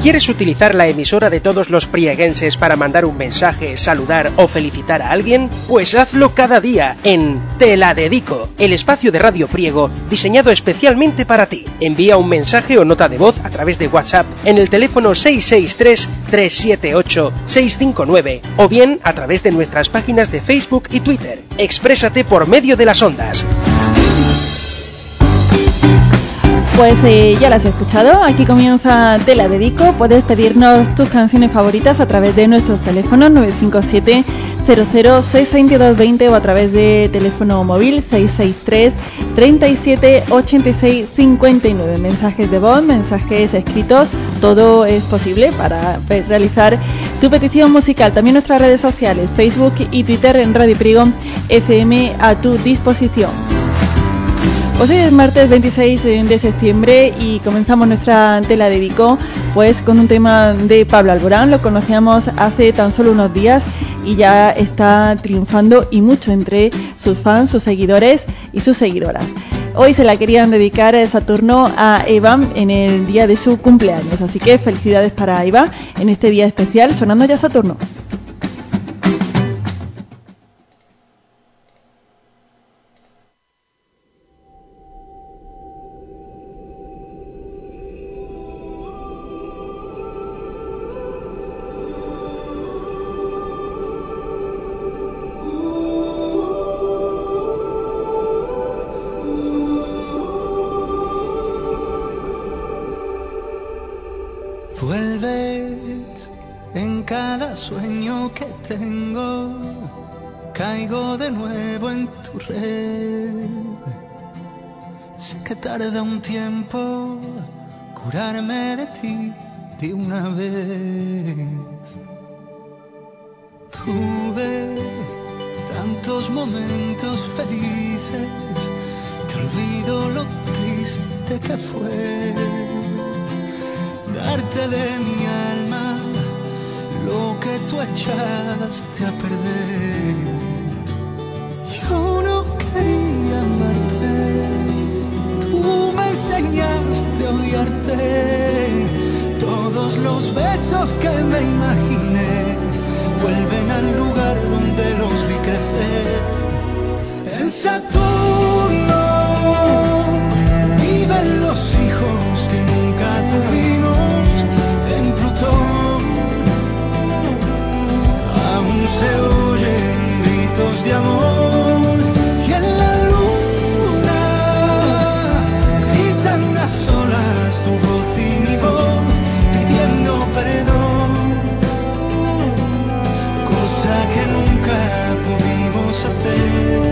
¿Quieres utilizar la emisora de todos los prieguenses para mandar un mensaje, saludar o felicitar a alguien? Pues hazlo cada día en Te la Dedico, el espacio de Radio Priego diseñado especialmente para ti. Envía un mensaje o nota de voz a través de WhatsApp en el teléfono 663-378-659 o bien a través de nuestras páginas de Facebook y Twitter. Exprésate por medio de las ondas. Pues ya las has escuchado, aquí comienza Te la Dedico. Puedes pedirnos tus canciones favoritas a través de nuestros teléfonos 957 00 62220 o a través de teléfono móvil 663 37 86 59. Mensajes de voz, mensajes escritos, todo es posible para realizar tu petición musical. También nuestras redes sociales, Facebook y Twitter en Radio Priego FM a tu disposición. Pues hoy es martes 26 de septiembre y comenzamos nuestra Te la Dedico pues con un tema de Pablo Alborán. Lo conocíamos hace tan solo unos días y ya está triunfando y mucho entre sus fans, sus seguidores y sus seguidoras. Hoy se la querían dedicar a Saturno a Eva en el día de su cumpleaños, así que felicidades para Eva en este día especial, sonando ya Saturno. Vuelves en cada sueño que tengo, caigo de nuevo en tu red. Sé que tarda un tiempo curarme de ti de una vez. Tuve tantos momentos felices que olvido lo triste que fue darte de mi alma lo que tú echaste a perder. Yo no quería amarte, tú me enseñaste a odiarte. Todos los besos que me imaginé vuelven al lugar donde los vi crecer. En Saturno viven los hijos que nunca tuvimos. En Plutón aún se oyen gritos de amor, y en la luna gritan a solas tu voz y mi voz pidiendo perdón, cosa que nunca pudimos hacer.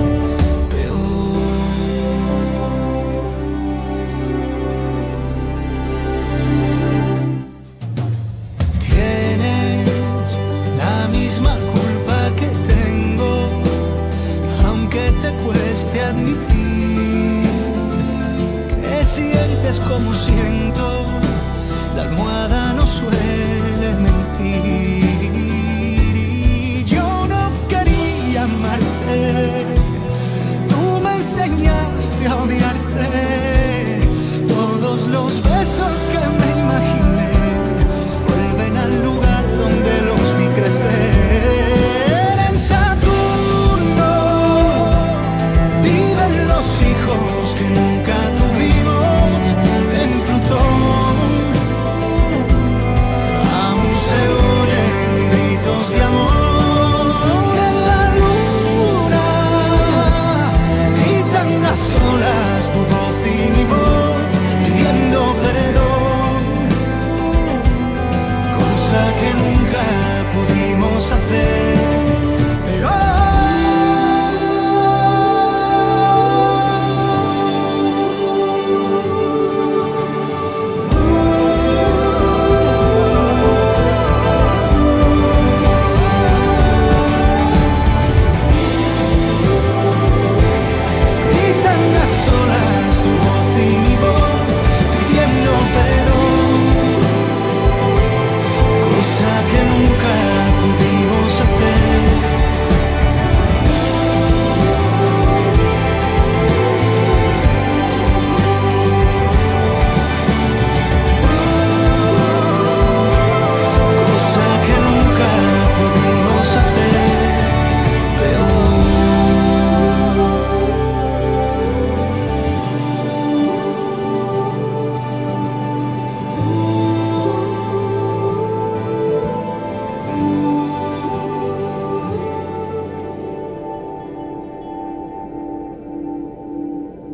Sientes como siento, la almohada no suele mentir. Y yo no quería amarte, tú me enseñaste a odiarte. Todos los besos que me imaginé vuelven al lugar donde los vi crecer. En Saturno viven los hijos que nunca tuvimos. En Plutón aún se oyen gritos de amor. En la luna gritan a solas tu voz y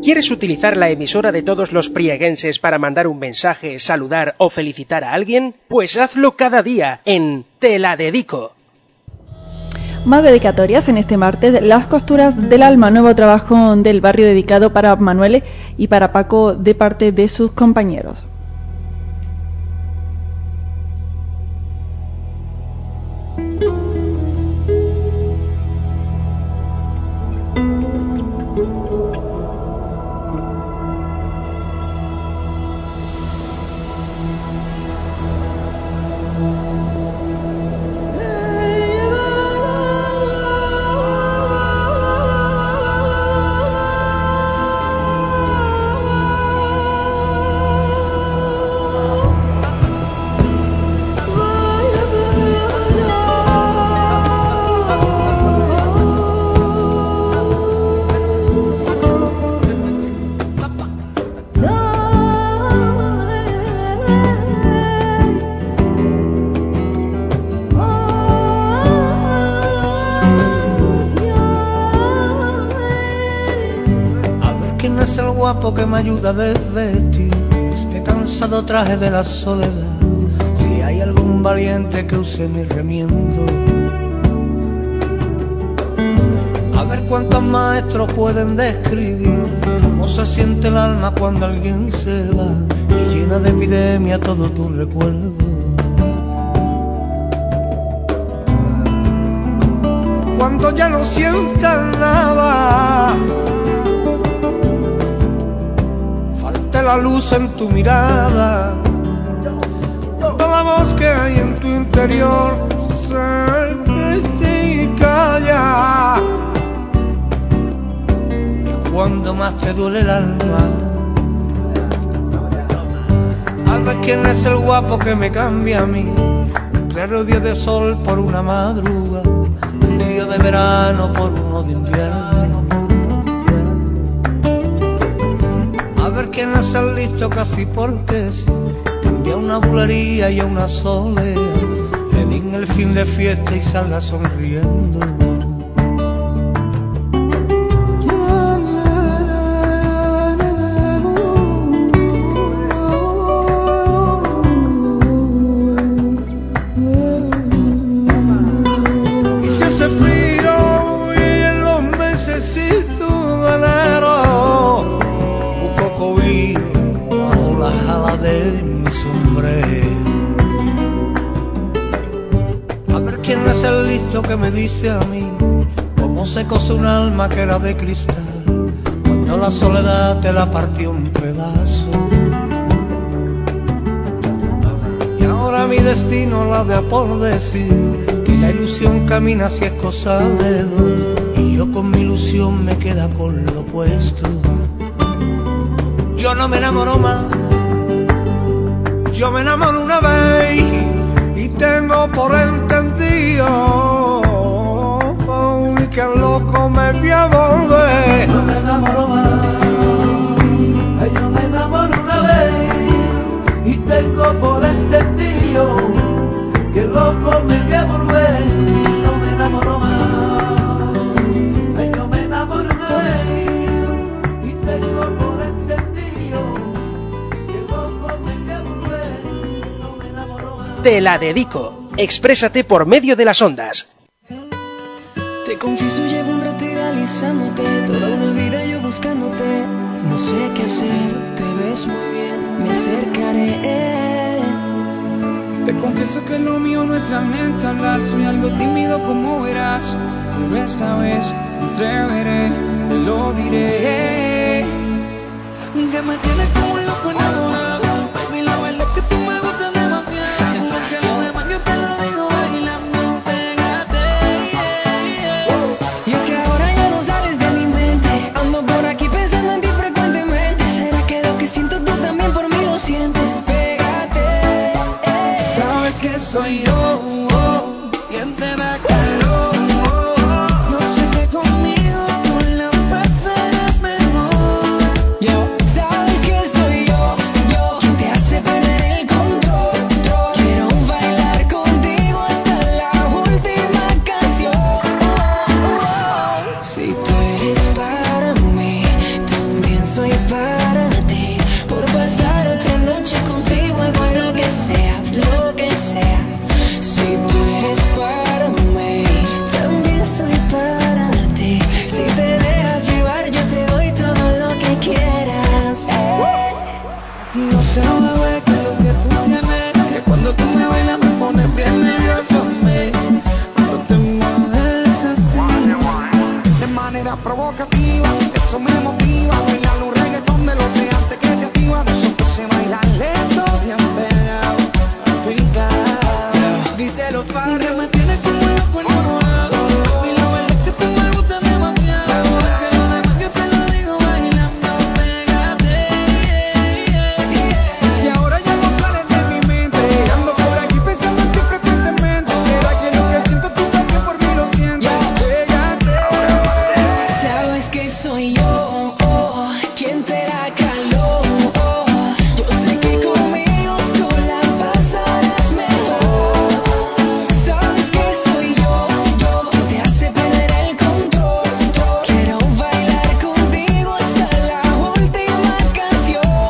¿Quieres utilizar la emisora de todos los prieguenses para mandar un mensaje, saludar o felicitar a alguien? Pues hazlo cada día en Te la dedico. Más dedicatorias en este martes, Las costuras del alma, nuevo trabajo del barrio dedicado para Manuel y para Paco de parte de sus compañeros. Que me ayuda a desvestir este cansado traje de la soledad. Si hay algún valiente que use mi remiendo, a ver cuántos maestros pueden describir cómo se siente el alma cuando alguien se va y llena de epidemia todo tu recuerdo. Cuando ya no sientas nada, la luz en tu mirada, toda voz que hay en tu interior se calla. Y cuando más te duele el alma, al ver quién es el guapo que me cambia a mí, un claro día de sol por una madruga, un día de verano por uno de invierno. A ver quién es el listo casi porque sí, cambia una bulería y a una soledad, le den el fin de fiesta y salga sonriendo. Y si hace frío y en los mesecitos de enero, bajo la jala de mi sombrero. A ver quién es el listo que me dice a mí cómo se cose un alma que era de cristal cuando la soledad te la partió en pedazos. Y ahora mi destino la de por decir que la ilusión camina si es cosa de dos, y yo con mi ilusión me queda con lo opuesto. Yo no me enamoro más, yo me enamoro una vez y tengo por entendido que el loco me voy a volver. Yo me enamoro más, yo me enamoro una vez y tengo por entendido que el loco me voy a volver. No me enamoro más. Te la dedico. Exprésate por medio de las ondas. Te confieso, llevo un rato idealizándote, toda una vida yo buscándote. No sé qué hacer, te ves muy bien, me acercaré. Te confieso que lo mío no es realmente hablar, soy algo tímido como verás, pero esta vez me atreveré, te lo diré. Que me tienes como un loco enamorado, baby, la verdad es que tú me gustas demasiado. Que lo demás yo te lo digo bailando, pégate. Y es que ahora ya no sales de mi mente, ando por aquí pensando en ti frecuentemente. ¿Será que lo que siento tú también por mí lo sientes? Pégate. Sabes que soy yo, quien te da calor. Yo sé que conmigo tú la pasarás mejor. Sabes que soy yo quien te hace perder el control. Quiero bailar contigo hasta la última canción. Si tú eres para mí, también soy demasiado, bebé, que lo que tú tienes, que cuando tú me bailas me pones bien nervioso, cuando te mueves así, de manera provocativa, eso me motiva, bailar un reggaetón de los de antes que te activa, de esos que se bailan lento, bien pegado, afincado, díselo Farro, que me tienes como loco enamorado, y la verdad es que tú me gustas demasiado, que lo demás yo te lo digo bailando, pégate, es que ahora ya no sales de mi mente, ando por aquí pensando en ti frecuentemente, será que lo que siento tú también por mí lo sientes, pégate, Sabes que soy yo, quien te da calor. Yo sé que conmigo tú la pasarás mejor. Sabes que soy yo, que te hace perder el control. Quiero bailar contigo hasta la última canción.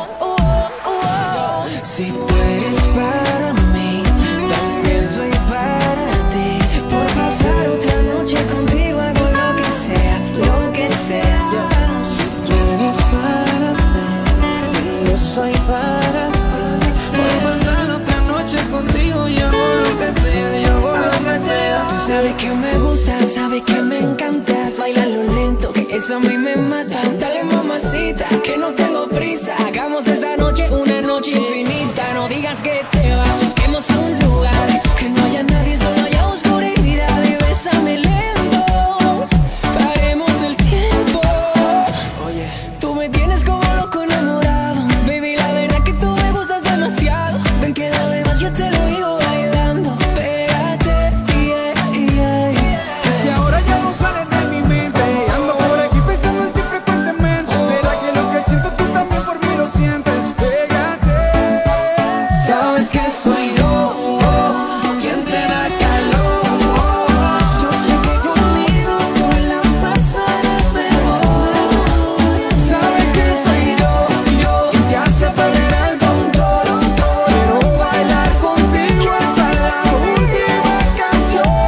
Si tú eres para mí, también soy para ti. Por pasar otra noche contigo hago lo que sea, lo que sea. tú eres para mí, yo soy para ti, por pasar otra noche contigo, yo hago lo que sea, yo hago lo que sea. Tú sabes que me gusta, sabes que me encantas. Bailalo lento, que eso a mí me mata. Dale mamacita, que no tengo prisa. Hagamos esta noche una noche infinita. No digas que te vas, busquemos un lugar que no haya nadie, solo haya oscuridad. Y bésame lento, paremos el tiempo. Oye, tú me tienes como loco enamorado. Baby, la verdad que tú me gustas demasiado. Ven que lo demás yo te lo digo bailando. Pégate, Es que ahora ya no sales de mi mente, ando por aquí pensando en ti frecuentemente, será que lo que siento tú también por mí lo sientes, pégate. Sabes que soy yo, quien te da calor, yo sé que conmigo tú la pasarás mejor. Sabes que soy yo, quien te hace perder el control, quiero bailar contigo hasta la última canción.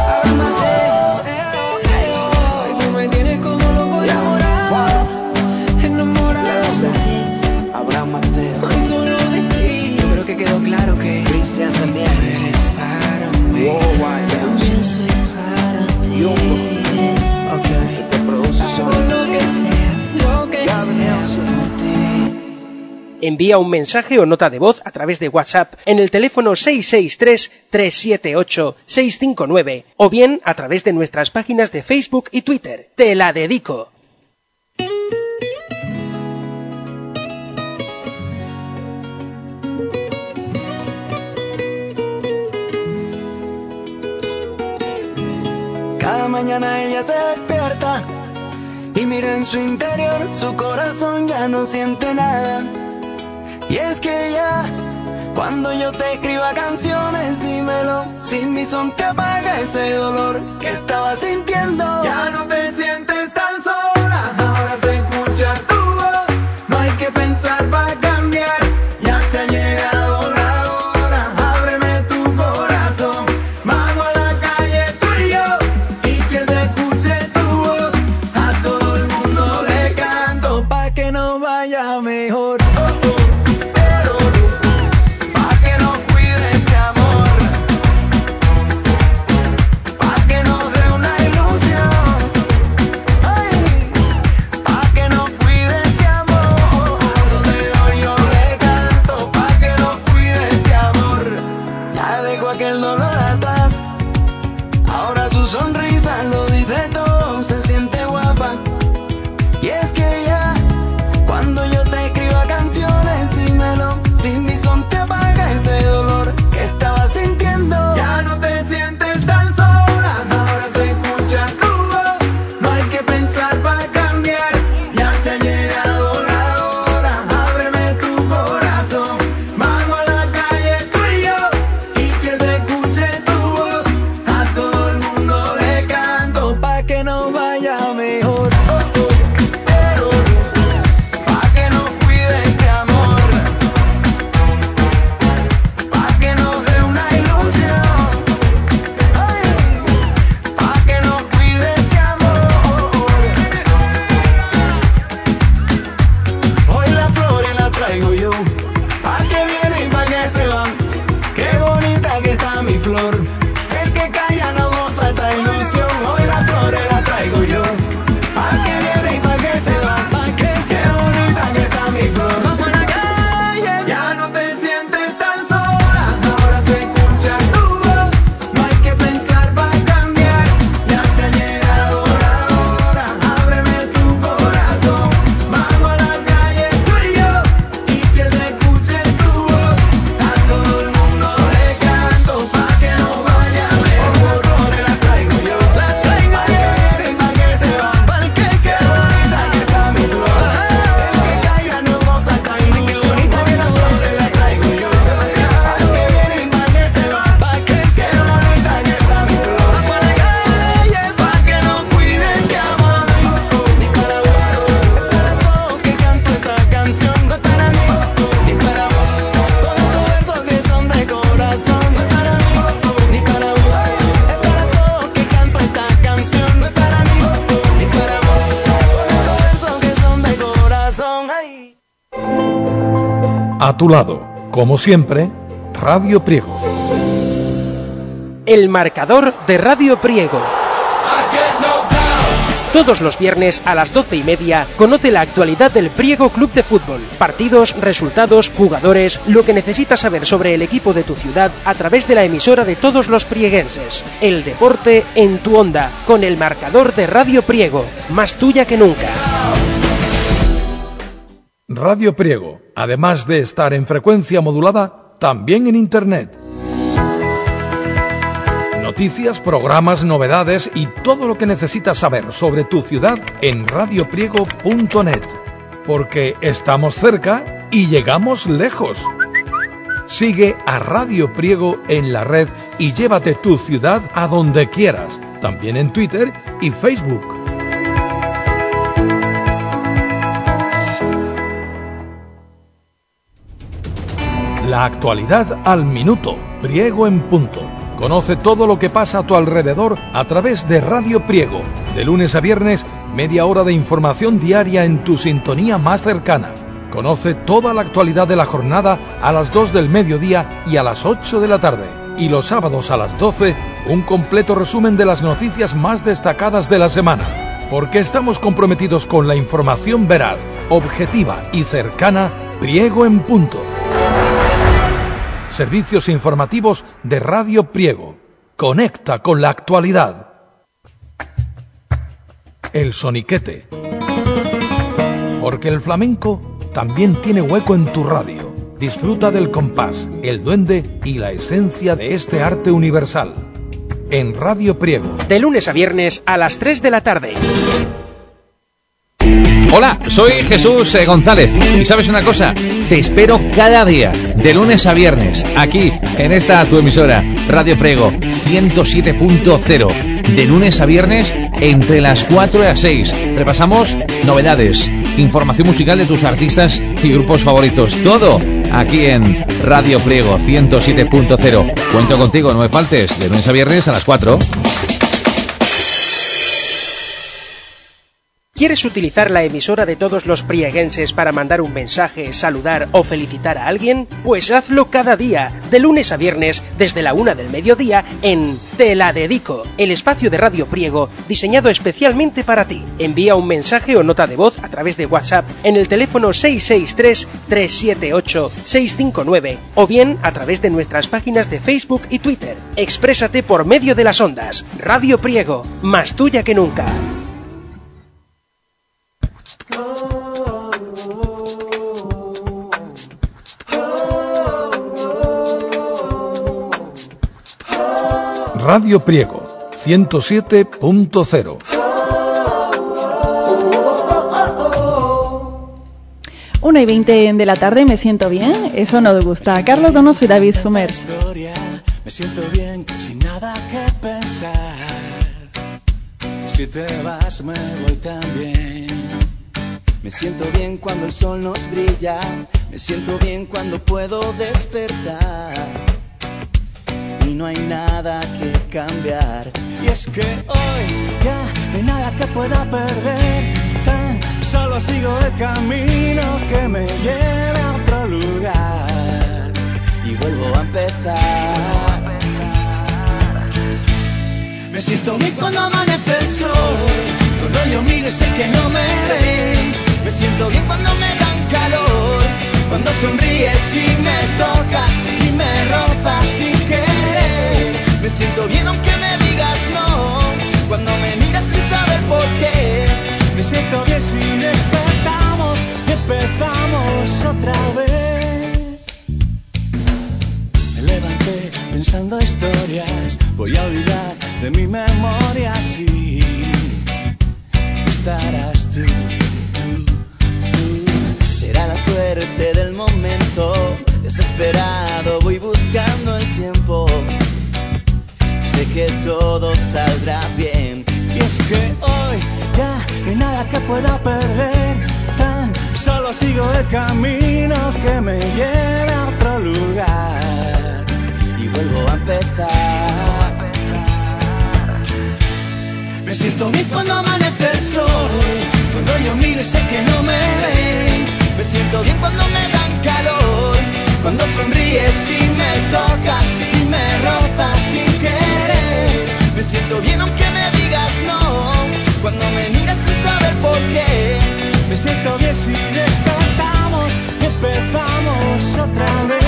tú me tienes como loco enamorado. Enamorado Abraham Mateo, y solo de ti. Yo creo que quedó claro que Cristian tú Santiago, eres para mí. Worldwide Yo Music, soy para ti. Yumbo, te produce Hago solo, lo que sea, lo que Gavin sea Nelson. por ti. Envía un mensaje o nota de voz a través de WhatsApp en el teléfono 663-378-659 o bien a través de nuestras páginas de Facebook y Twitter. Te la dedico. Cada mañana ella se despierta y mira en su interior, su corazón ya no siente nada. Y es que ya, cuando yo te escriba canciones, dímelo, sin mi son te apaga ese dolor que estaba sintiendo. Ya no te sientes tan sola, ahora se escucha tu voz, no hay que pensar para cambiar, ya te ha llegado la hora, ábreme tu corazón, vamos a la calle tú y yo, y que se escuche tu voz, a todo el mundo le canto, pa' que nos vaya mejor. Pa' que nos cuide este amor, pa' que nos dé una ilusión, ay, pa' que nos cuide este amor, eso le doy yo le canto, pa' que nos cuide este amor. Ya dejó aquel dolor atrás, ahora su sonrisa lo dice todo, se siente guapa. Y es que ya, cuando yo te escriba canciones, A tu lado, como siempre, Radio Priego. El marcador de Radio Priego. Todos los viernes a las 12:30 conoce la actualidad del Priego Club de Fútbol. Partidos, resultados, jugadores, lo que necesitas saber sobre el equipo de tu ciudad a través de la emisora de todos los prieguenses. El deporte en tu onda, con el marcador de Radio Priego. Más tuya que nunca. Radio Priego, además de estar en frecuencia modulada, también en Internet. Noticias, programas, novedades y todo lo que necesitas saber sobre tu ciudad en radiopriego.net. Porque estamos cerca y llegamos lejos. Sigue a Radio Priego en la red y llévate tu ciudad a donde quieras, también en Twitter y Facebook. La actualidad al minuto, Priego en punto. Conoce todo lo que pasa a tu alrededor a través de Radio Priego. De lunes a viernes, media hora de información diaria en tu sintonía más cercana. Conoce toda la actualidad de la jornada a las 2 del mediodía y a las 8 de la tarde. Y los sábados a las 12, un completo resumen de las noticias más destacadas de la semana. Porque estamos comprometidos con la información veraz, objetiva y cercana, Priego en punto. Servicios informativos de Radio Priego. Conecta con la actualidad. El soniquete. Porque el flamenco también tiene hueco en tu radio. Disfruta del compás, el duende y la esencia de este arte universal. En Radio Priego. De lunes a viernes a las 3 de la tarde. Hola, soy Jesús González y ¿sabes una cosa? Te espero cada día, de lunes a viernes, aquí, en esta tu emisora, Radio Priego 107.0, de lunes a viernes entre las 4 y las 6. Repasamos novedades, información musical de tus artistas y grupos favoritos, todo aquí en Radio Priego 107.0. Cuento contigo, no me faltes, de lunes a viernes a las 4. ¿Quieres utilizar la emisora de todos los prieguenses para mandar un mensaje, saludar o felicitar a alguien? Pues hazlo cada día, de lunes a viernes, desde la 1 del mediodía, en Te la dedico, el espacio de Radio Priego diseñado especialmente para ti. Envía un mensaje o nota de voz a través de WhatsApp en el teléfono 663-378-659 o bien a través de nuestras páginas de Facebook y Twitter. Exprésate por medio de las ondas. Radio Priego, más tuya que nunca. Radio Priego 107.0. Una y 20 de la tarde, me siento bien. Eso no te gusta. Carlos Donoso y David Sumer. Me siento bien, sin nada que pensar. Si te vas me voy también. Me siento bien cuando el sol nos brilla. Me siento bien cuando puedo despertar. Y no hay nada que cambiar. Y es que hoy ya no hay nada que pueda perder. Tan solo sigo el camino que me lleve a otro lugar. Y vuelvo a empezar. Me siento bien cuando amanece el sol. Cuando yo miro y sé que no me ven. Me siento bien cuando me dan calor. Cuando sonríes y me tocas y me rozas sin querer. Me siento bien aunque me digas no. Cuando me miras sin saber por qué. Me siento bien si despertamos y empezamos otra vez. Me levanté pensando historias. Voy a olvidar de mi memoria así. Estarás tú. Será la suerte del momento. Desesperado voy buscando el tiempo. Sé que todo saldrá bien. Y es que hoy ya no hay nada que pueda perder. Tan solo sigo el camino que me lleve a otro lugar. Y vuelvo a empezar. Me siento bien cuando amanece el sol. Cuando yo miro y sé que no me ven. Me siento bien cuando me dan calor. cuando sonríes y me tocas y me rozas sin querer. Me siento bien aunque me digas no, cuando me miras sin saber por qué. Me siento bien si despertamos y empezamos otra vez.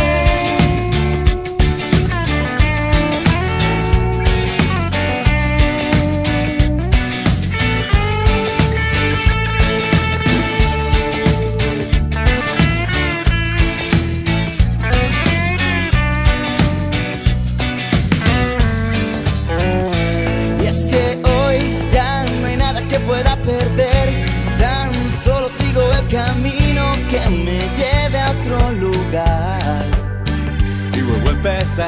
Camino que me lleve a otro lugar y vuelvo a empezar.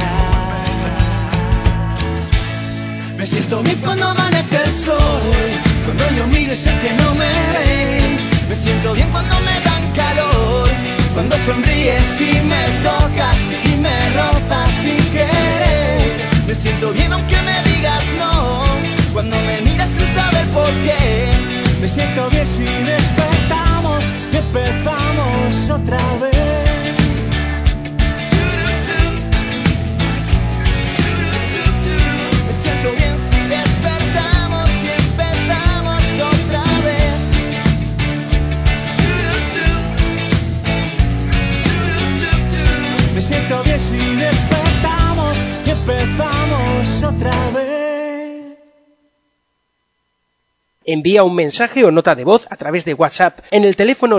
Me siento bien cuando amanece el sol, cuando yo miro y sé que no me ven. Me siento bien cuando me dan calor, cuando sonríes y me tocas y me rozas sin querer. Me siento bien aunque me digas no, cuando me miras sin saber por qué. Me siento bien si despertamos y empezamos otra vez. Me siento bien si despertamos y empezamos otra vez. Me siento bien si despertamos y empezamos otra vez. Envía un mensaje o nota de voz a través de WhatsApp en el teléfono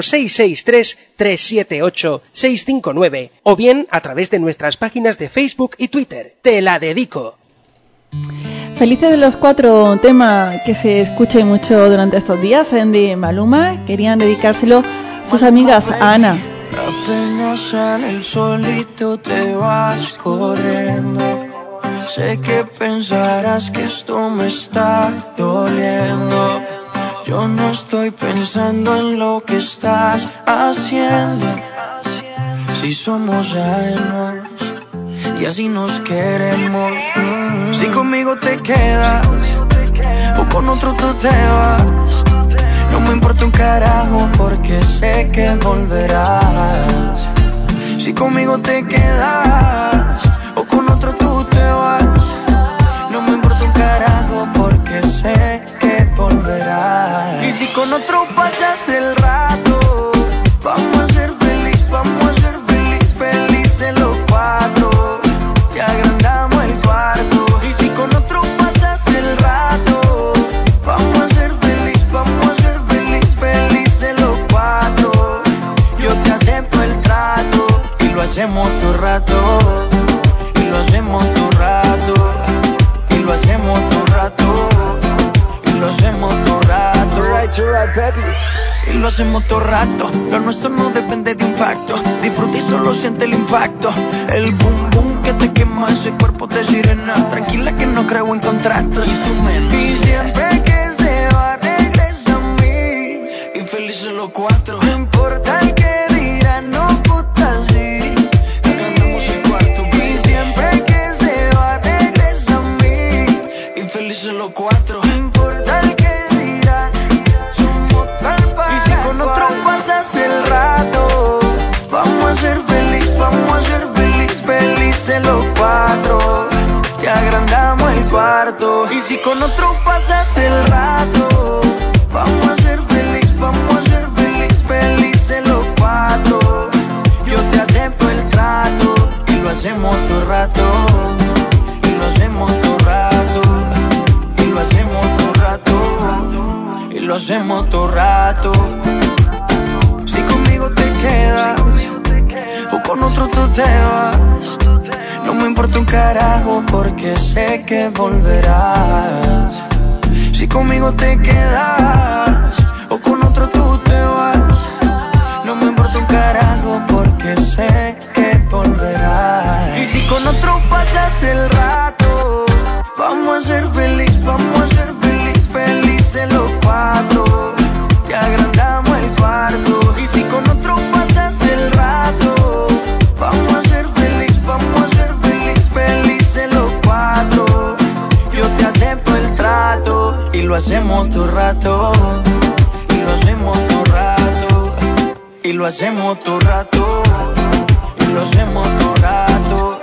663-378-659 o bien a través de nuestras páginas de Facebook y Twitter. Te la dedico. Felices de los 4, tema que se escucha mucho durante estos días, de Maluma. Querían dedicárselo sus amigas a Ana. Apenas sale el solito te vas corriendo. Sé que pensarás que esto me está doliendo. Yo no estoy pensando en lo que estás haciendo. Si somos ajenos y así nos queremos. Si conmigo te quedas o con otro tú te vas, no me importa un carajo porque sé que volverás. Si conmigo te quedas o con otro tú te vas, no me importa un carajo porque sé que volverás. Y si con otro pasas el rato, vamos a ser feliz, vamos a ser felices los 4. Te agrandamos el cuarto. Y si con otro pasas el rato, vamos a ser feliz, vamos a ser felices los 4. Yo te acepto el trato y lo hacemos todo rato. Lo hacemos todo rato, y lo hacemos todo rato, y lo hacemos todo rato, y lo hacemos todo rato. Lo nuestro no depende de un pacto, disfruta y solo siente el impacto. El boom boom que te quema ese cuerpo de sirena. Tranquila que no creo en contratos, y tú menos. Y siempre que se va regresa a mí, y felices los 4. No importa el que dirán, no puta así. Los 4, no importa el que dirán, somos tal para. Y si con otro pasas el rato, vamos a ser felices los 4. Te agrandamos el cuarto. Y si con otro pasas el rato, vamos a ser felices los 4. Yo te acepto el trato y lo hacemos todo rato, y lo hacemos todo rato. Lo hacemos todo rato, y lo hacemos todo rato. Si conmigo te quedas o con otro tú te vas, no me importa un carajo porque sé que volverás. Si conmigo te quedas o con otro tú te vas, no me importa un carajo porque sé que volverás. Y si con otro pasas el rato, vamos a ser felices los 4. Te agrandamos el cuarto. Y si con otro pasas el rato, vamos a ser felices los 4. Yo te acepto el trato y lo hacemos todo rato, y lo hacemos todo rato, y lo hacemos todo rato, y lo lo hacemos todo rato.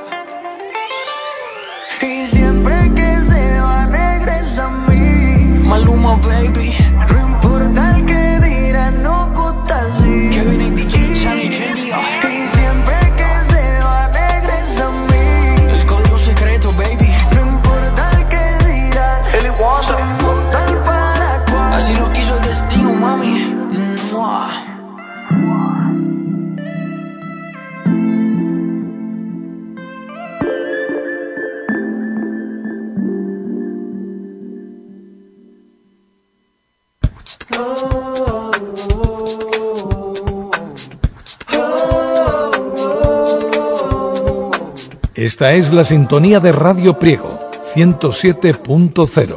Y siempre que se va regresa a mí. Maluma, baby. No importa el que dirán, no gusta así. Kevin y DJ, Sammy, genio. Y siempre que se va regresa a mí. El código secreto, baby. No importa el que dirán, el WhatsApp. No importa el para cuál. Así lo quiso el destino, mami. ¡Mua! Esta es la sintonía de Radio Priego, 107.0.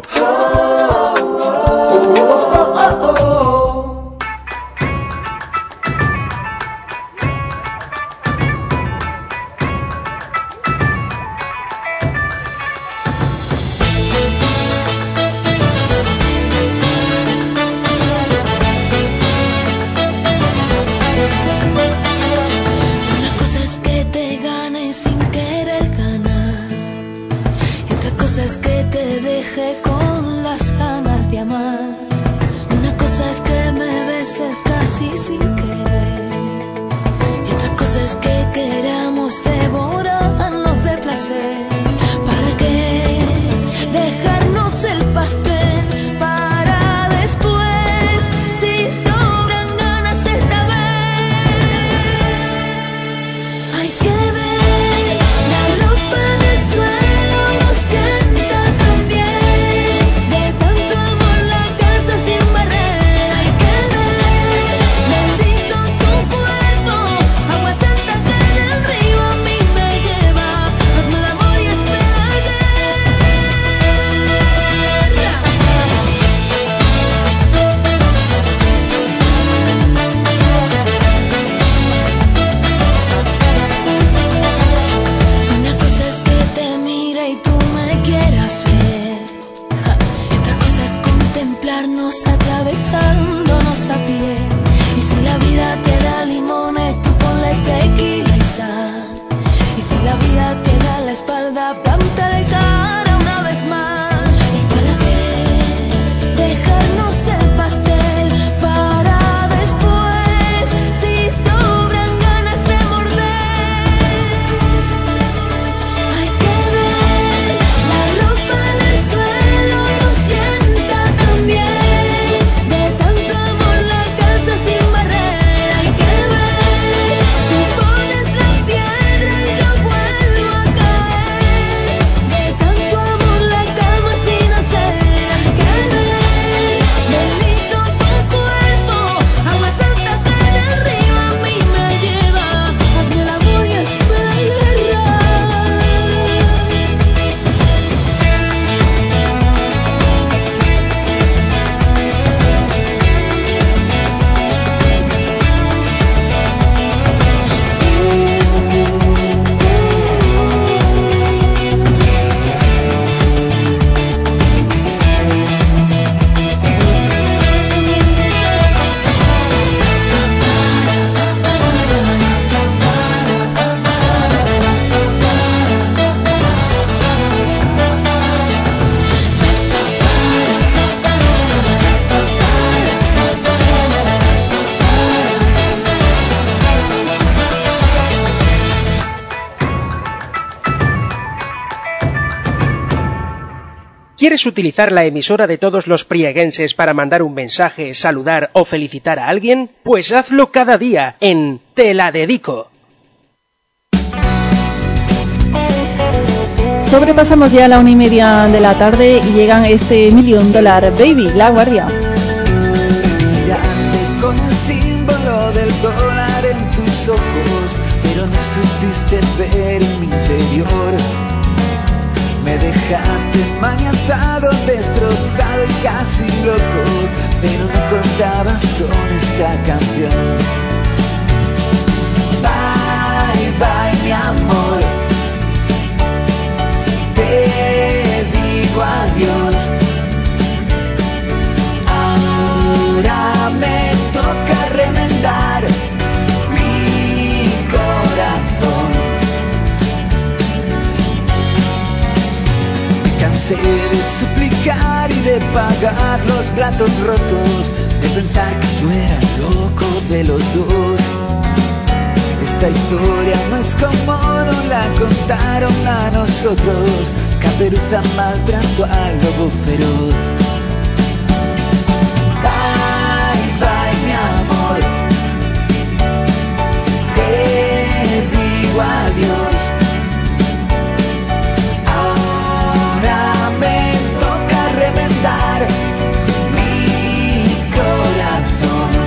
¿Quieres utilizar la emisora de todos los prieguenses para mandar un mensaje, saludar o felicitar a alguien? Pues hazlo cada día en Te la dedico. Sobrepasamos ya la 1:30 de la tarde y llegan este $1 Million Baby, La Guardia. Miraste con el símbolo del dólar en tus ojos, pero no supiste ver en mi interior. Me dejaste maniatado, destrozado y casi loco, pero no contabas con esta canción. Bye, bye, mi amor, te digo adiós. Ahora me toca remendar mi corazón. de pagar los platos rotos, de pensar que yo era el loco de los dos. Esta historia no es como nos la contaron a nosotros. Caperuza maltrató al lobo feroz. Bye, bye, mi amor, te digo adiós. Ahora me toca remendar mi corazón.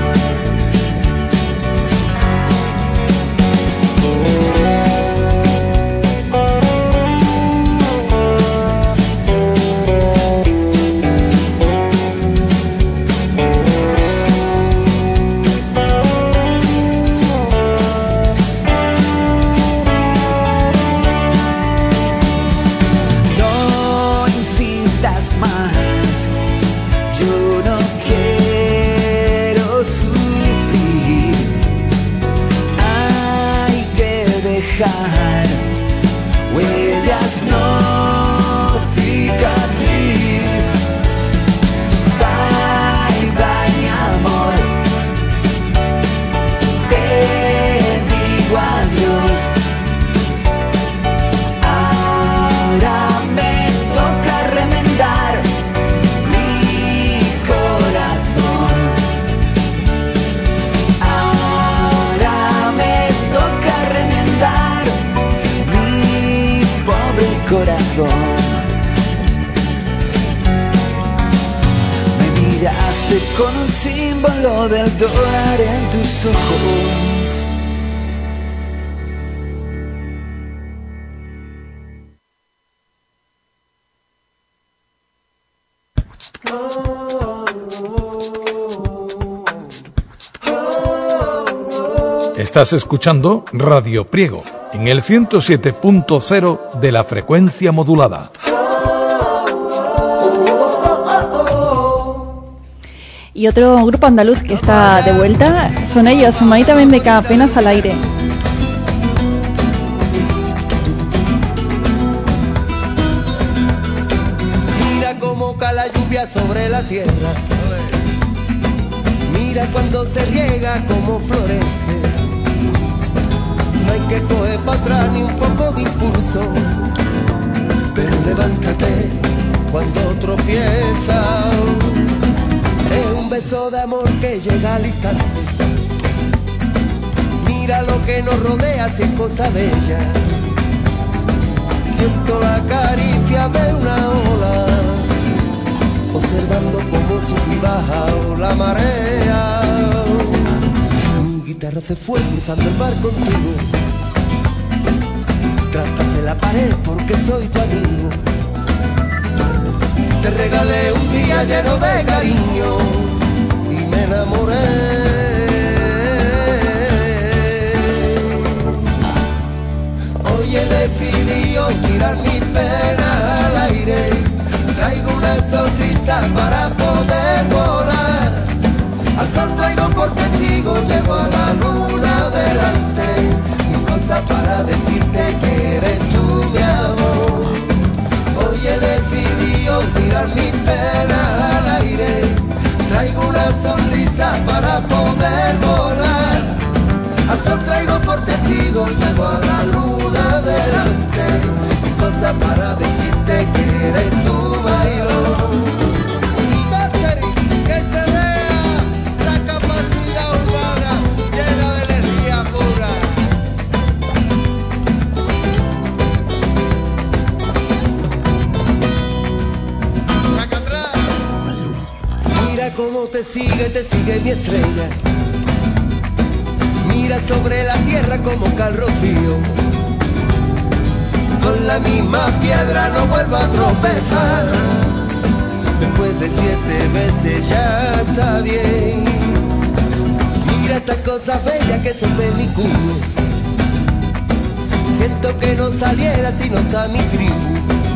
Huellas, no cicatriz. Bye, bye, mi amor, te digo adiós. Ahora me toca remendar mi corazón. Ahora me toca remendar corazón. Me miraste con un símbolo del dólar en tus ojos. Estás escuchando Radio Priego en el 107.0 de la frecuencia modulada. Y otro grupo andaluz que está de vuelta son ellos, Maita Mendeca, Apenas al aire. Mira cómo cae la lluvia sobre la tierra. Mira cuando se riega como florece. No hay que coger para atrás ni un poco de impulso, pero levántate cuando tropieza. Es un beso de amor que llega al instante. Mira lo que nos rodea si es cosa bella. Siento la caricia de una ola, observando cómo sube y baja la marea. Mi guitarra se fue cruzando el mar contigo. Traspasé la pared porque soy tu amigo. Te regalé un día lleno de cariño y me enamoré. Hoy he decidido tirar mi pena al aire. Traigo una sonrisa para poder volar. Al sol traigo por testigo, llevo a la luna delante. Mi cosa para decirte que eres tú mi amor. Hoy he decidido tirar mi pena al aire. Traigo una sonrisa para poder volar. Al sol traigo por testigo, llevo a la luna delante. Mi cosa para decirte que eres tú bailón. Y Battery, que se vea la capacidad urbana llena de energía pura. Mira cómo te sigue mi estrella. Mira sobre la tierra como cae el rocío. Con la misma piedra no vuelvo a tropezar. Después de 7 veces ya está bien. Mira estas cosas bellas que son de mi culo. Siento que no saliera si no está mi tribu.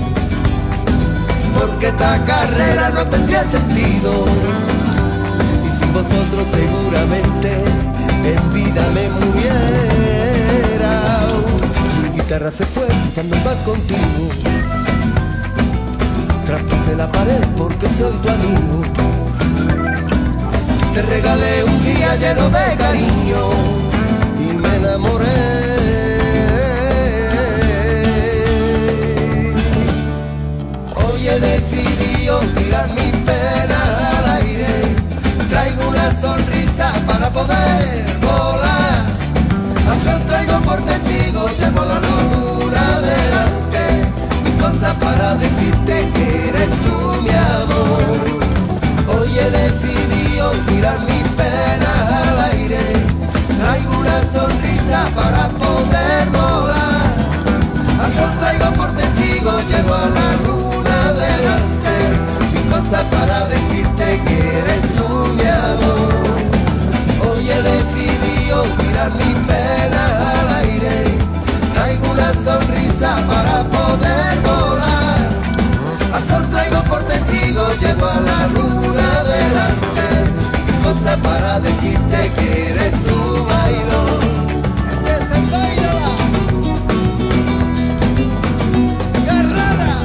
Porque esta carrera no tendría sentido. Y sin vosotros seguramente en vida me muriera. Mi guitarra se fue cruzando el mar contigo. traspasé la pared porque soy tu amigo. Te regalé un día lleno de cariño y me enamoré. Hoy he decidido tirar mis penas al aire. Traigo una sonrisa para poder volar. Al sol traigo por testigo, llevo la luna delante. Mis cosas para decirte que eres tú mi amor. Hoy he decidido tirar mis penas al aire. Traigo una sonrisa para poder volar. Al sol traigo por testigo, llevo a la luna delante. Mis cosas para decirte que eres tú mi amor. Hoy he decidido tirar mis penas al aire. Traigo una sonrisa para poder volar. Al sol traigo por testigo, llevo a la luna delante. Mis cosas para decirte que eres tú, bailo. Este es el baile. Guerrera.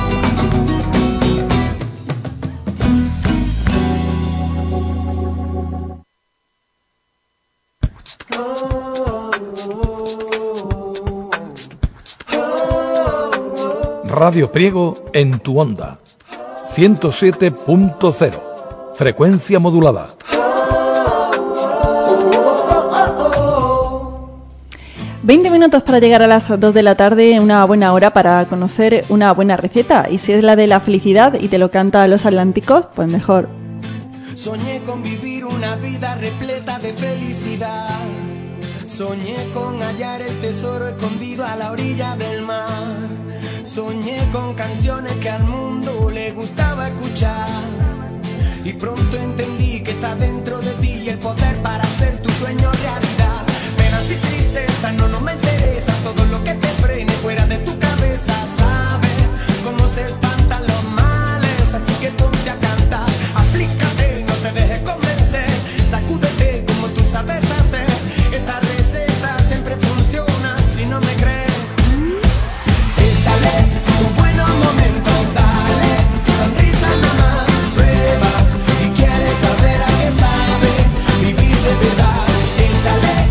107.0 Radio Priego en tu onda. 107.0 frecuencia modulada. ...20 minutos para llegar a las 2 de la tarde... ...una buena hora para conocer una buena receta... ...y si es la de la felicidad y te lo canta Los Atlánticos... ...pues mejor. Soñé con vivir una vida repleta de felicidad. Soñé con hallar el tesoro escondido a la orilla del mar. Soñé con canciones que al mundo le gustaba escuchar. Y pronto entendí que está dentro de ti el poder para hacer tu sueño realidad. Penas y tristezas no me interesa, todo lo que te frene fuera de tu cabeza. Sabes cómo se espantan los males, así que ponte a cantar. Aplícate, no te dejes convencer, sacúdete como tú sabes hacer. Esta receta siempre funciona si no me crees. Échale tu buenos momentos, dale tu sonrisa nada más. Prueba si quieres saber a qué sabe vivir de verdad. Échale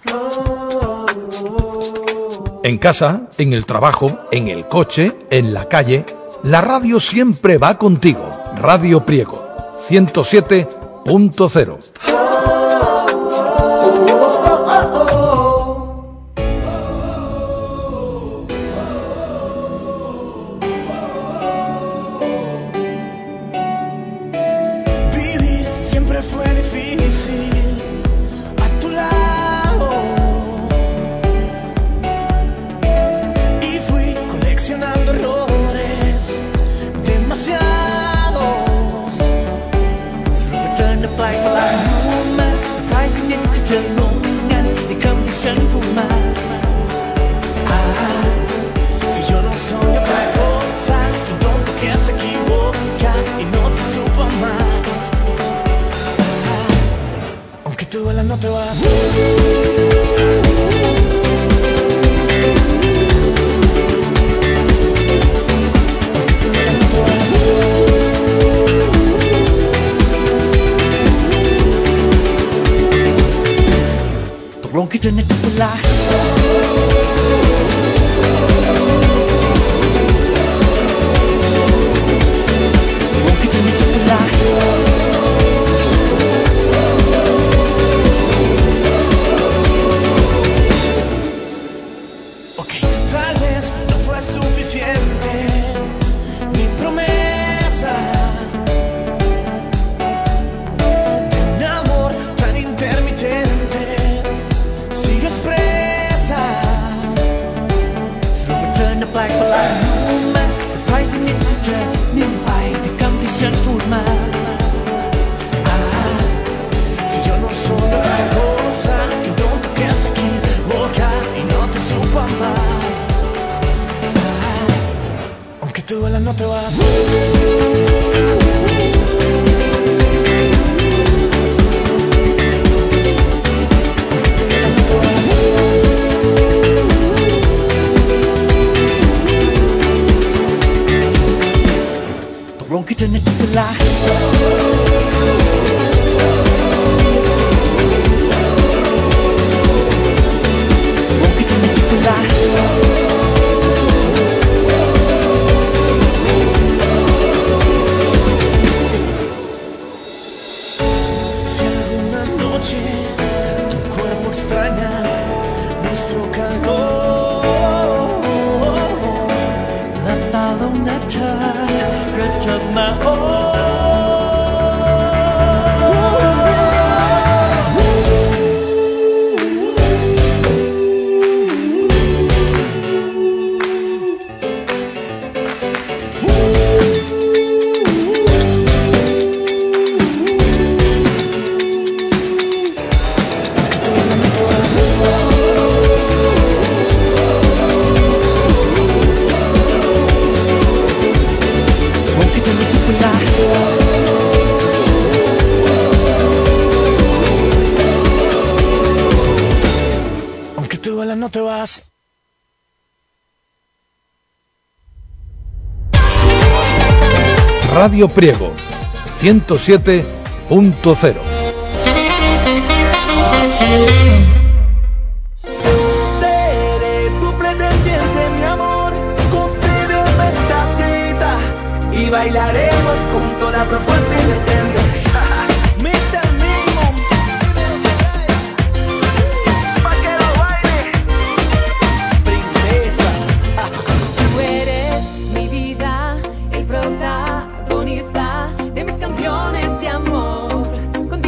En casa, en el trabajo, en el coche, en la calle, la radio siempre va contigo. Radio Priego, 107.0. Vivir siempre fue difícil a tu lado y fui coleccionando errores demasiados. Return the black woman, surprise me into the longan y condition for mal. Si yo no soy otra cosa que un tonto que se equivoca y no te supo amar. Aunque te duela no te vas. Tolong kita nak terbelah. Tolong kita nak terbelah. Okay, tal vez no fue suficiente mi promesa de un amor tan intermitente. Sigues presa. So return the black woman, surprise me into turning by the condition for mal. Si yo no soy otra cosa que un tonto que se equivoca y no te supo amar. Aunque te duela no te vas. Tolong kita nak terbelah. Tolong kita nak terbelah. Si alguna noche tu cuerpo extraña nuestro calor, let the luna touch my heart. Aunque te duela no te vas. Radio Priego, 107.0. Seré tu pretendiente, mi amor. Concédeme esta cita y bailaremos juntos la propuesta indecente. Mis amigos, pa' que lo baile, princesa. Tú eres mi vida, el protagonista de mis canciones de amor. Contigo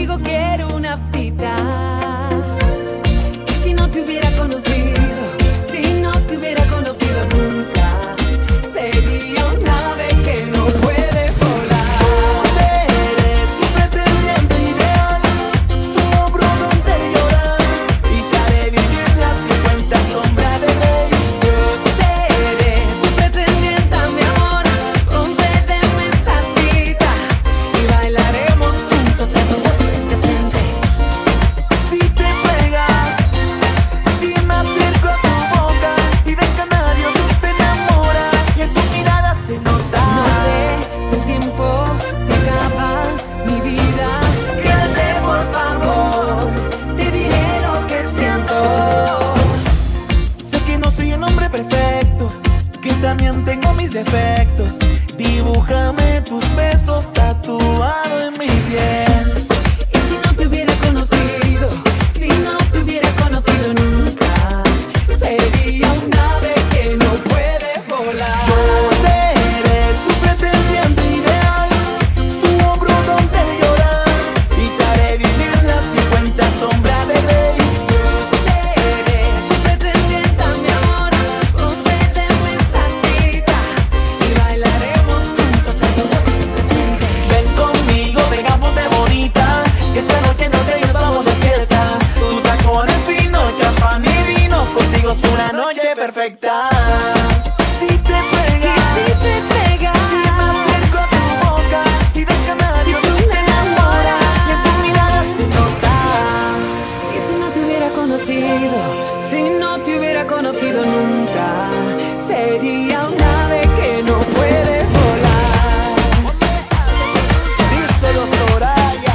mis defectos. Dibújame tus besos tatuado en mi piel. Y si no te hubiera conocido, si no te hubiera conocido nunca, sería un ave que no puede volar. Yo seré tu pretendiente ideal, tu hombro donde llorar, y te haré vivir las 50 sombras de Grey. Seré tu pretendiente, mi amor, concédeme esta cita y bailaremos juntos a todos presente. Ven conmigo, vengamos de bonita, que esta noche nos vamos de fiesta. Tu tacones finos, champán y vino, contigo es una noche perfecta. Si te pegas, si me acerco a tu boca y del canario tú te enamoras, y en tu mirada se nota. Y si no te hubiera conocido, si no te hubiera conocido nunca, sería un ave que no puede volar. Díselo, Soraya.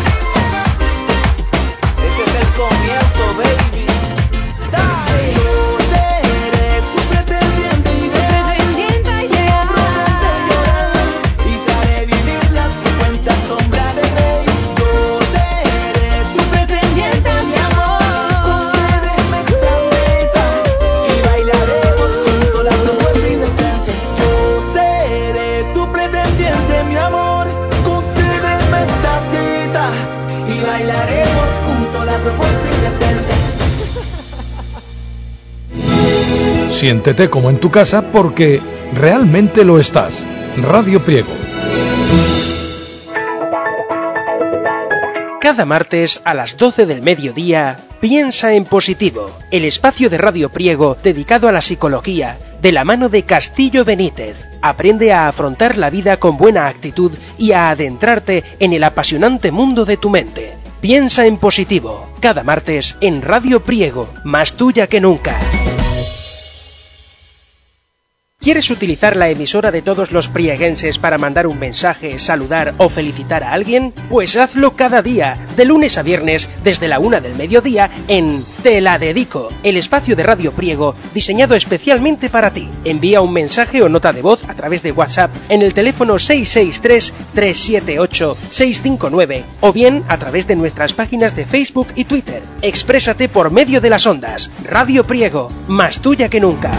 Este es el comienzo, baby. Dale. Yo seré tu pretendiente ideal, Pretendiente ideal. y te haré vivir las 50 sombras de Grey. Yo seré tu pretendiente, mi amor. Concédeme esta cita y bailaremos juntos la propuesta indecente. Yo seré tu pretendiente, mi amor. Concédeme esta cita y bailaremos juntos la propuesta indecente. Siéntete como en tu casa porque realmente lo estás. Radio Priego. Cada martes a las 12 del mediodía, Piensa en Positivo, el espacio de Radio Priego dedicado a la psicología, de la mano de Castillo Benítez. Aprende a afrontar la vida con buena actitud y a adentrarte en el apasionante mundo de tu mente. Piensa en Positivo, cada martes en Radio Priego, más tuya que nunca. ¿Quieres utilizar la emisora de todos los prieguenses para mandar un mensaje, saludar o felicitar a alguien? Pues hazlo cada día, de lunes a viernes, desde la 1 del mediodía, en Te la Dedico, el espacio de Radio Priego diseñado especialmente para ti. Envía un mensaje o nota de voz a través de WhatsApp en el teléfono 663-378-659 o bien a través de nuestras páginas de Facebook y Twitter. Exprésate por medio de las ondas. Radio Priego, más tuya que nunca.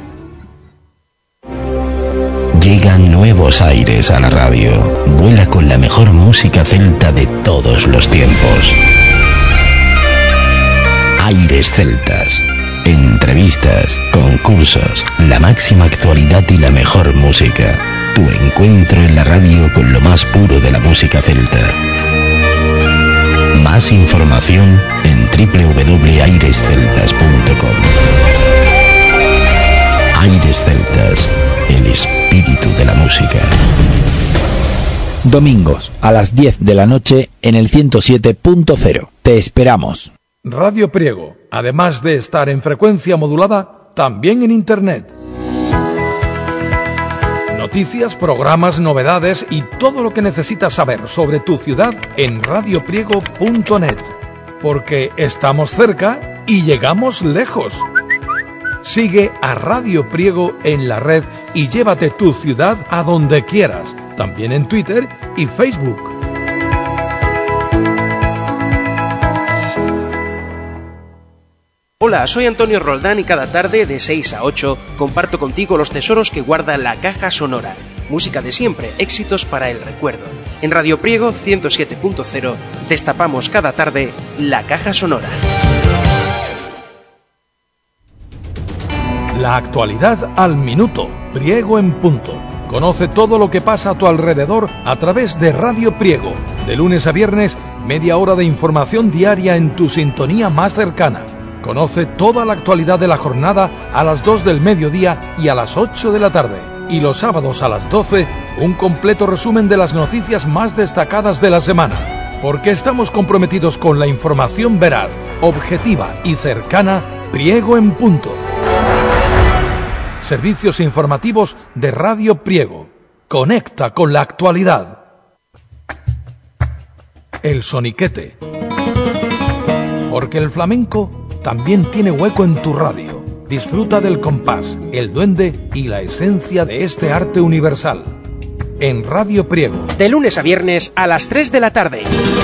Llegan nuevos aires a la radio. Vuela con la mejor música celta de todos los tiempos. Aires celtas. Entrevistas, concursos, la máxima actualidad y la mejor música. Tu encuentro en la radio con lo más puro de la música celta. Más información en www.airesceltas.com. Aires Celtas, el espíritu de la música. Domingos a las 10 de la noche en el 107.0. Te esperamos. Radio Priego, además de estar en frecuencia modulada, también en Internet. Noticias, programas, novedades y todo lo que necesitas saber sobre tu ciudad en radiopriego.net. Porque estamos cerca y llegamos lejos. Sigue a Radio Priego en la red y llévate tu ciudad a donde quieras, también en Twitter y Facebook. Hola, soy Antonio Roldán y cada tarde de 6 a 8 comparto contigo los tesoros que guarda la caja sonora. Música de siempre, éxitos para el recuerdo. En Radio Priego 107.0 destapamos cada tarde la caja sonora. La actualidad al minuto, Priego en punto. Conoce todo lo que pasa a tu alrededor a través de Radio Priego. De lunes a viernes, media hora de información diaria en tu sintonía más cercana. Conoce toda la actualidad de la jornada a las 2 del mediodía y a las 8 de la tarde. Y los sábados a las 12, un completo resumen de las noticias más destacadas de la semana. Porque estamos comprometidos con la información veraz, objetiva y cercana, Priego en punto. Servicios informativos de Radio Priego. Conecta con la actualidad. El soniquete. Porque el flamenco también tiene hueco en tu radio. Disfruta del compás, el duende y la esencia de este arte universal. En Radio Priego. De lunes a viernes a las 3 de la tarde.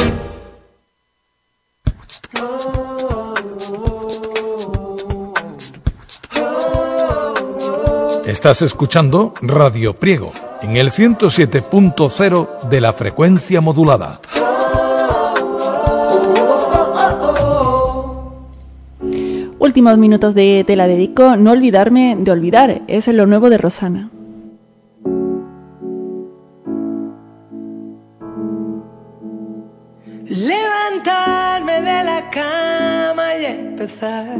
Estás escuchando Radio Priego en el 107.0 de la frecuencia modulada. Últimos minutos de Te la dedico. No olvidarme de olvidar. Es lo nuevo de Rosana. Levantarme de la cama y empezar.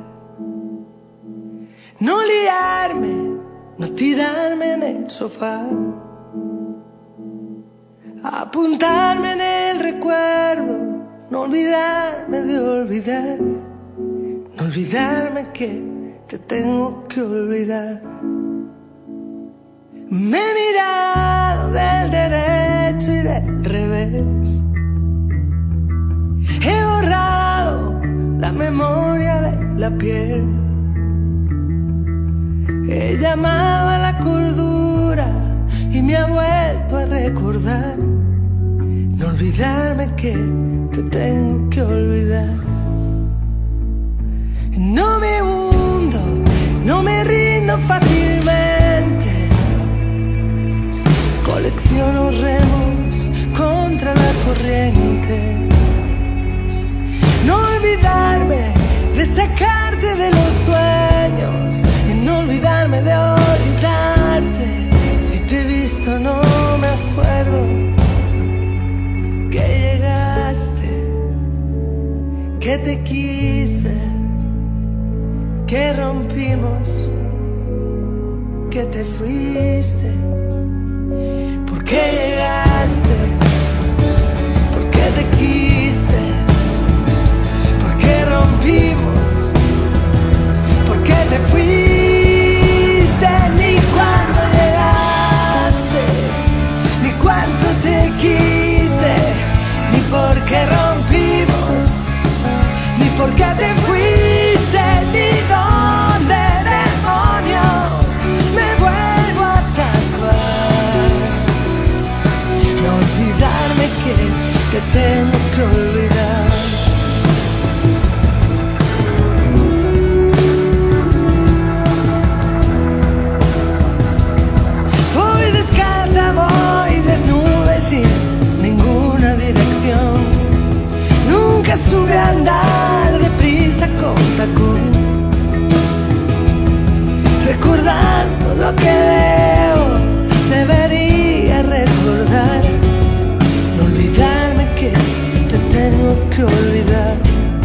No liarme, no tirarme en el sofá. Apuntarme en el recuerdo, no olvidarme de olvidar. No olvidarme que te tengo que olvidar. Me he mirado del derecho y del revés. He borrado la memoria de la piel. He llamado a la cordura y me ha vuelto a recordar. No olvidarme que te tengo que olvidar. No me hundo, no me rindo fácilmente. Colecciono remos contra la corriente. No olvidarme de sacarte de los sueños y no olvidarme de olvidarte. Si te he visto no me acuerdo que llegaste, que te quise, que rompimos, que te fuiste. ¿Por qué llegaste? ¿Por qué te quise? ¿Por qué rompimos? ¿Por qué te fuiste? Ni cuándo llegaste, ni cuánto te quise, ni por qué rompimos, ni por qué te fuiste, ni dónde demonios me vuelvo a tatuar. No olvidarme que tengo que olvidar. Voy descalza, voy desnuda y sin ninguna dirección. Nunca sube a andar deprisa con tacón, recordando lo que debería recordar. No olvidarme que te tengo que olvidar.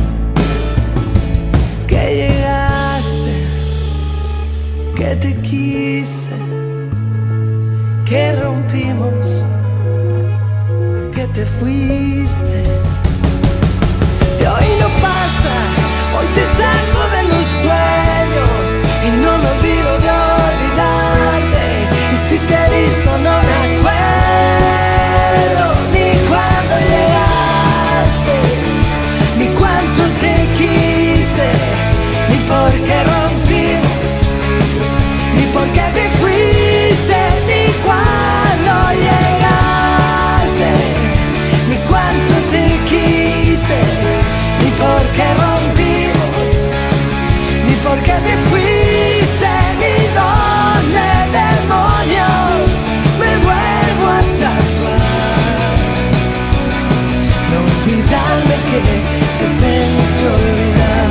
Que llegaste, que te quise, que rompimos, que te fuiste. Y hoy no pasa, hoy te saco de los sueños y no me olvido de olvidarte. Y si te he visto no me acuerdo ni cuándo llegaste, ni cuánto te quise, ni por qué rompimos, ni por qué te fuiste, ni cuándo llegaste, ni cuánto te quise, ni por qué rompimos, ni por qué te fuiste, ni dónde demonios me vuelvo a tatuar. No olvidarme que te tengo que olvidar.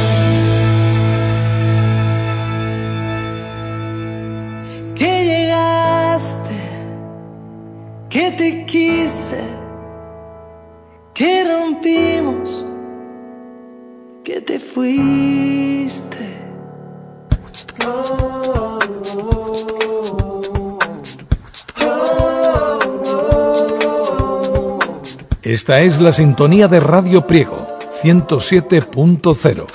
Que llegaste, que te quise, que rompimos, que te fuiste. Esta es la sintonía de Radio Priego 107.0.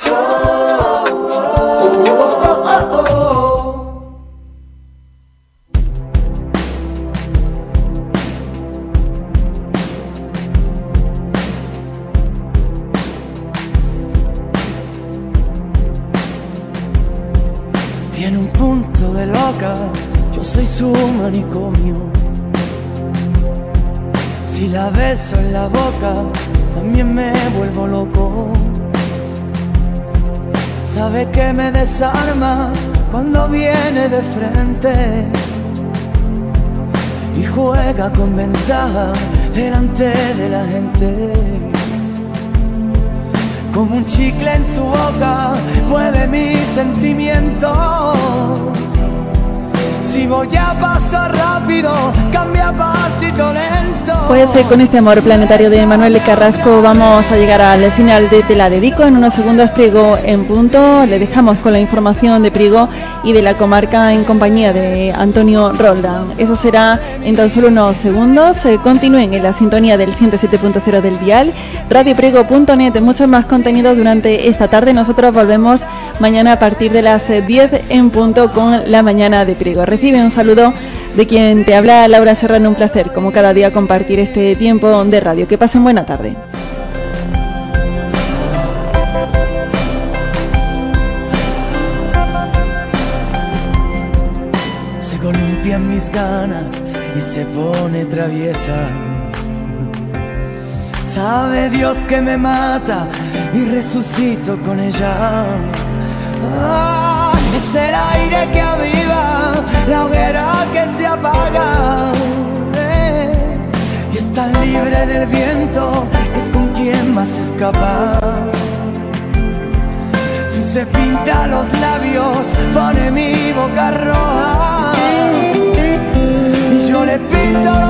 punto de loca, yo soy su manicomio. Si la beso en la boca, también me vuelvo loco. Sabe que me desarma cuando viene de frente y juega con ventaja delante de la gente. Como un chicle en su boca, mueve mis sentimientos. Si voy a pasar rápido, cambia pasito lento. Pues con este amor planetario de Manuel de Carrasco vamos a llegar al final de Te la dedico. En unos segundos Priego en punto. Le dejamos con la información de Priego y de la comarca en compañía de Antonio Roldán. Eso será en tan solo unos segundos. Continúen en la sintonía del 107.0 del dial, radiopriego.net. Muchos más contenidos durante esta tarde. Nosotros volvemos mañana a partir de las 10 en punto con la mañana de Priego. Recibe un saludo de quien te habla, Laura Serrano. Un placer, como cada día, compartir este tiempo de radio. Que pasen buena tarde. Se columpian mis ganas y se pone traviesa. Sabe Dios que me mata y resucito con ella. Es el aire que aviva la hoguera que se apaga, y es tan libre del viento que es con quien más escapa. Si se pinta los labios pone mi boca roja y yo le pinto